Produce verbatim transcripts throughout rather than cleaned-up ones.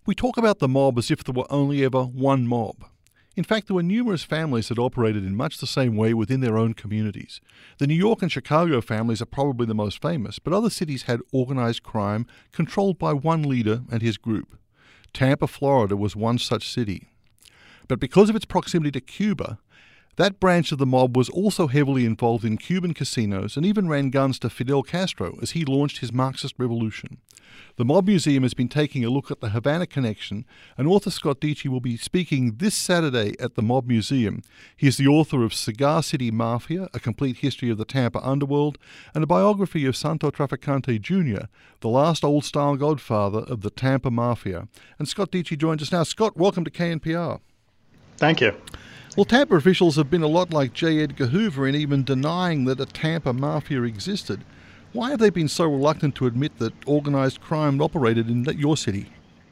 We talk about the mob as if there were only ever one mob. In fact, there were numerous families that operated in much the same way within their own communities. The New York and Chicago families are probably the most famous, but other cities had organized crime controlled by one leader and his group. Tampa, Florida was one such city. But because of its proximity to Cuba, that branch of the mob was also heavily involved in Cuban casinos and even ran guns to Fidel Castro as he launched his Marxist revolution. The Mob Museum has been taking a look at the Havana connection, and author Scott Dietschy will be speaking this Saturday at the Mob Museum. He is the author of Cigar City Mafia, A Complete History of the Tampa Underworld, and a biography of Santo Trafficante Junior, the last old-style godfather of the Tampa Mafia. And Scott Dietschy joins us now. Scott, welcome to K N P R. Thank you. Well, Tampa officials have been a lot like J. Edgar Hoover in even denying that a Tampa mafia existed. Why have they been so reluctant to admit that organized crime operated in your city?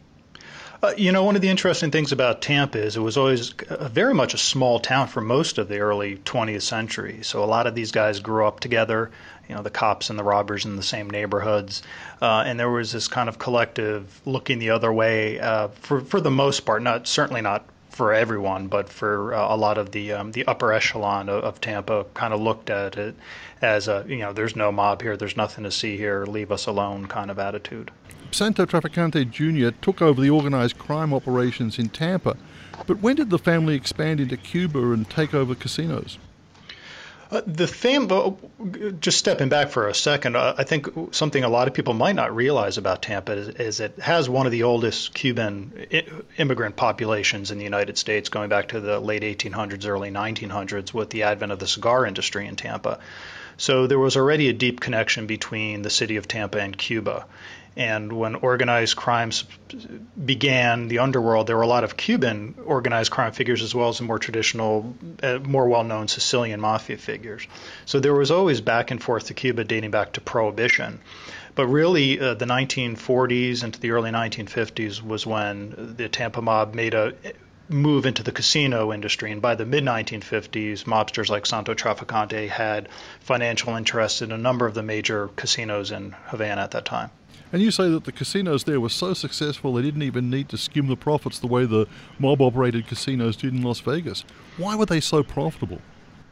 Uh, you know, one of the interesting things about Tampa is it was always a, very much a small town for most of the early twentieth century. So a lot of these guys grew up together, you know, the cops and the robbers in the same neighborhoods. Uh, and there was this kind of collective looking the other way uh, for, for the most part, not certainly not for everyone, but for uh, a lot of the um, the upper echelon of, of Tampa kind of looked at it as a, you know, there's no mob here, there's nothing to see here, leave us alone kind of attitude. Santo Trafficante Junior took over the organized crime operations in Tampa, but when did the family expand into Cuba and take over casinos? Uh, the fam- just stepping back for a second, uh, I think something a lot of people might not realize about Tampa is, is it has one of the oldest Cuban I- immigrant populations in the United States, going back to the late eighteen hundreds, early nineteen hundreds, with the advent of the cigar industry in Tampa. So there was already a deep connection between the city of Tampa and Cuba. And when organized crimes began, the underworld, there were a lot of Cuban organized crime figures as well as the more traditional, uh, more well-known Sicilian mafia figures. So there was always back and forth to Cuba dating back to Prohibition. But really, uh, the nineteen forties into the early nineteen fifties was when the Tampa mob made a move into the casino industry. And by the mid nineteen fifties, mobsters like Santo Trafficante had financial interests in a number of the major casinos in Havana at that time. And you say that the casinos there were so successful they didn't even need to skim the profits the way the mob-operated casinos did in Las Vegas. Why were they so profitable?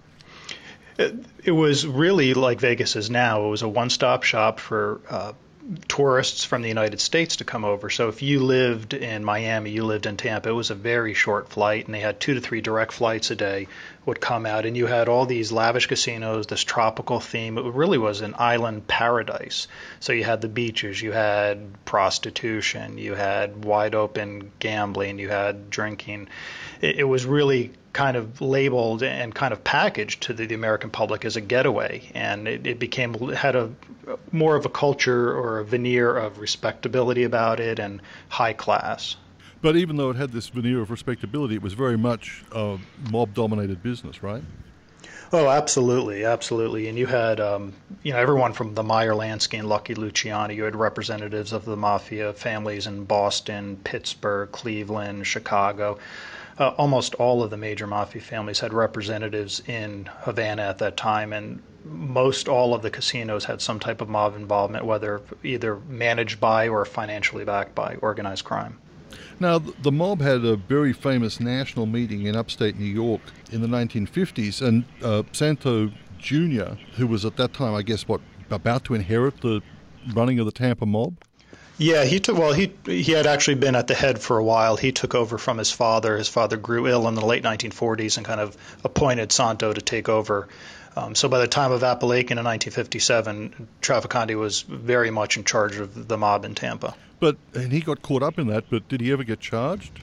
It, it was really like Vegas is now. It was a one-stop shop for uh, tourists from the United States to come over. So if you lived in Miami, you lived in Tampa, it was a very short flight, and they had two to three direct flights a day would come out, and you had all these lavish casinos, this tropical theme. It really was an island paradise. So you had the beaches, you had prostitution, you had wide open gambling, you had drinking. It, it was really kind of labeled and kind of packaged to the, the American public as a getaway, and it, it became had a more of a culture or a veneer of respectability about it and high class. But even though it had this veneer of respectability, it was very much a mob-dominated business, right? Oh, absolutely, absolutely. And you had, um, you know, everyone from the Meyer Lansky and Lucky Luciano. You had representatives of the mafia families in Boston, Pittsburgh, Cleveland, Chicago. Uh, almost all of the major mafia families had representatives in Havana at that time, and most all of the casinos had some type of mob involvement, whether either managed by or financially backed by organized crime. Now, the mob had a very famous national meeting in upstate New York in the nineteen fifties, and uh, Santo Junior, who was at that time, I guess, what, about to inherit the running of the Tampa mob? Yeah, he took. Well, he he had actually been at the head for a while. He took over from his father. His father grew ill in the late nineteen forties and kind of appointed Santo to take over. Um, so by the time of Appalachian in nineteen fifty-seven, Trafficante was very much in charge of the mob in Tampa. But and he got caught up in that. But did he ever get charged?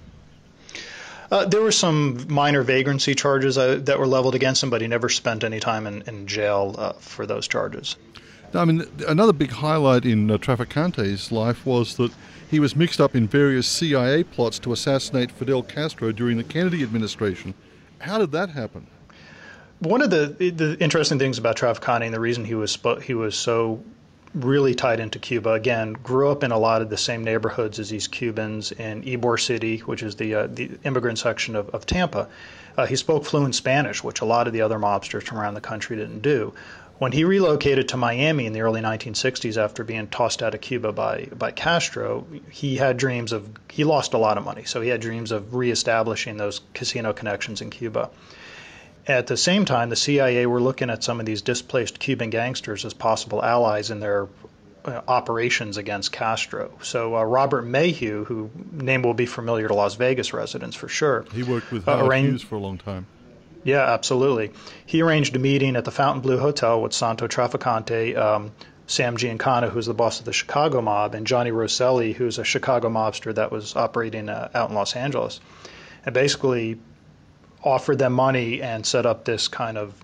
Uh, there were some minor vagrancy charges uh, that were leveled against him, but he never spent any time in, in jail uh, for those charges. I mean, another big highlight in uh, Trafficante's life was that he was mixed up in various C I A plots to assassinate Fidel Castro during the Kennedy administration. How did that happen? One of the the interesting things about Trafficante, and the reason he was he was so really tied into Cuba, again, grew up in a lot of the same neighborhoods as these Cubans in Ybor City, which is the uh, the immigrant section of, of Tampa. Uh, he spoke fluent Spanish, which a lot of the other mobsters from around the country didn't do. When he relocated to Miami in the early nineteen sixties after being tossed out of Cuba by, by Castro, he had dreams of, he lost a lot of money, so he had dreams of reestablishing those casino connections in Cuba. At the same time, the C I A were looking at some of these displaced Cuban gangsters as possible allies in their uh, operations against Castro. So uh, Robert Mayhew, who name will be familiar to Las Vegas residents for sure. He worked with Howard uh, arranged, Hughes for a long time. Yeah, absolutely. He arranged a meeting at the Fontainebleau Hotel with Santo Trafficante, um, Sam Giancana, who's the boss of the Chicago mob, and Johnny Rosselli, who's a Chicago mobster that was operating uh, out in Los Angeles, and basically offered them money and set up this kind of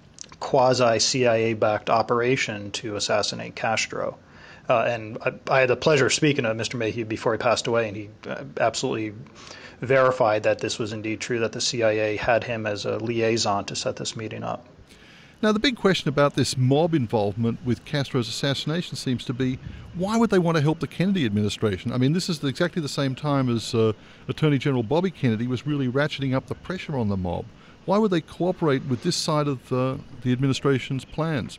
quasi-C I A-backed operation to assassinate Castro. Uh, and I, I had the pleasure of speaking to Mister Mayhew before he passed away, and he uh, absolutely verified that this was indeed true, that the C I A had him as a liaison to set this meeting up. Now, the big question about this mob involvement with Castro's assassination seems to be, why would they want to help the Kennedy administration? I mean, this is exactly the same time as uh, Attorney General Bobby Kennedy was really ratcheting up the pressure on the mob. Why would they cooperate with this side of uh, the administration's plans?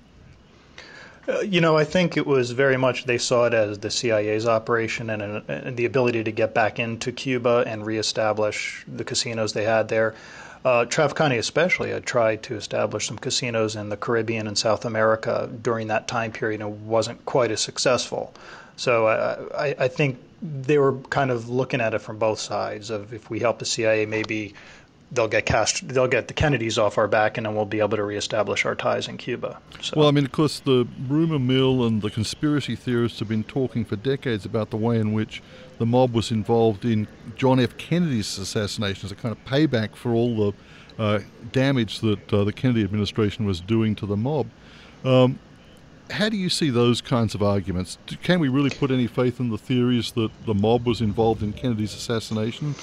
Uh, you know, I think it was very much they saw it as the C I A's operation and, uh, and the ability to get back into Cuba and reestablish the casinos they had there. Uh, Trafficante especially had tried to establish some casinos in the Caribbean and South America during that time period and wasn't quite as successful. So uh, I, I think they were kind of looking at it from both sides of if we help the C I A, maybe they'll get cast, they'll get the Kennedys off our back, and then we'll be able to reestablish our ties in Cuba. So. Well, I mean, of course, the rumor mill and the conspiracy theorists have been talking for decades about the way in which the mob was involved in John F. Kennedy's assassination as a kind of payback for all the uh, damage that uh, the Kennedy administration was doing to the mob. Um, how do you see those kinds of arguments? Can we really put any faith in the theories that the mob was involved in Kennedy's assassination?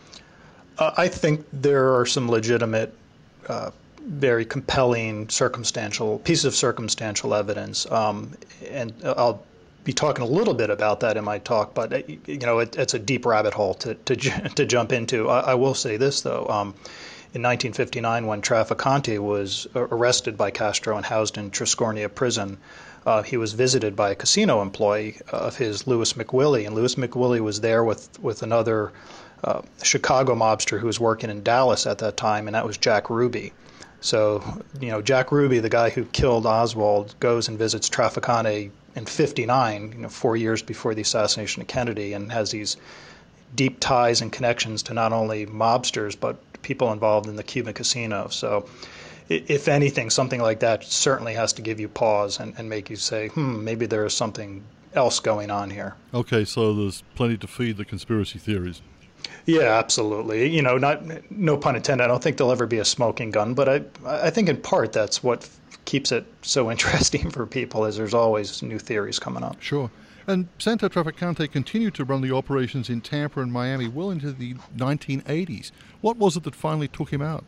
Uh, I think there are some legitimate, uh, very compelling circumstantial pieces of circumstantial evidence, um, and I'll be talking a little bit about that in my talk. But you know, it, it's a deep rabbit hole to to, to jump into. I, I will say this though: um, in nineteen fifty-nine, when Trafficante was arrested by Castro and housed in Triscornia prison, uh, he was visited by a casino employee of his, Louis McWillie, and Louis McWillie was there with with another Uh, Chicago mobster who was working in Dallas at that time, and that was Jack Ruby. So, you know, Jack Ruby, the guy who killed Oswald, goes and visits Trafficante in fifty-nine, you know, four years before the assassination of Kennedy, and has these deep ties and connections to not only mobsters, but people involved in the Cuban casino. So, if anything, something like that certainly has to give you pause and, and make you say, hmm, maybe there is something else going on here. Okay, so there's plenty to feed the conspiracy theories. Yeah, absolutely. You know, not no pun intended. I don't think there'll ever be a smoking gun, but I I think in part that's what keeps it so interesting for people, is there's always new theories coming up. Sure. And Santo Trafficante continued to run the operations in Tampa and Miami well into the nineteen eighties. What was it that finally took him out?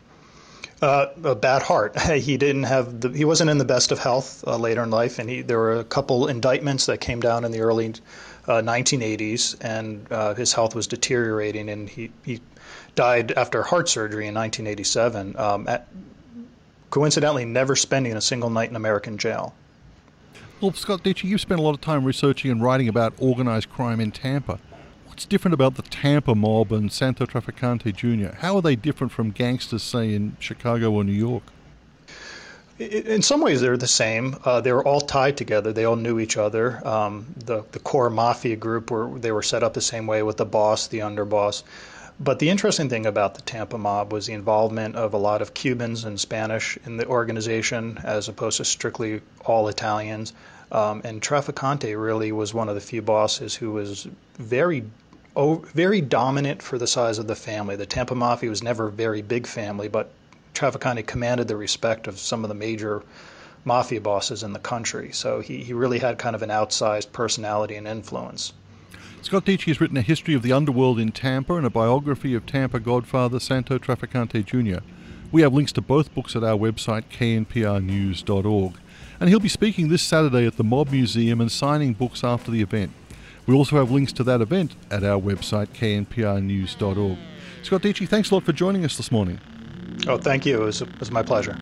Uh, a bad heart. He didn't have the, he wasn't in the best of health uh, later in life, and he, there were a couple indictments that came down in the early uh, nineteen eighties, and uh, his health was deteriorating, and he, he died after heart surgery in nineteen eighty-seven, um, at, coincidentally never spending a single night in American jail. Well, Scott Dietschy, you've spent a lot of time researching and writing about organized crime in Tampa. What's different about the Tampa mob and Santo Trafficante Junior? How are they different from gangsters, say, in Chicago or New York? In some ways, they're the same. Uh, they were all tied together. They all knew each other. Um, the, the core mafia group, were they were set up the same way with the boss, the underboss. But the interesting thing about the Tampa mob was the involvement of a lot of Cubans and Spanish in the organization, as opposed to strictly all Italians. Um, and Trafficante really was one of the few bosses who was very Oh, very dominant for the size of the family. The Tampa Mafia was never a very big family, but Trafficante commanded the respect of some of the major mafia bosses in the country. So he, he really had kind of an outsized personality and influence. Scott Dietschy has written a history of the underworld in Tampa and a biography of Tampa godfather Santo Trafficante Junior We have links to both books at our website, k n p r news dot org. And he'll be speaking this Saturday at the Mob Museum and signing books after the event. We also have links to that event at our website, k n p r news dot org. Scott Dietschy, thanks a lot for joining us this morning. Oh, thank you. It was, it was my pleasure.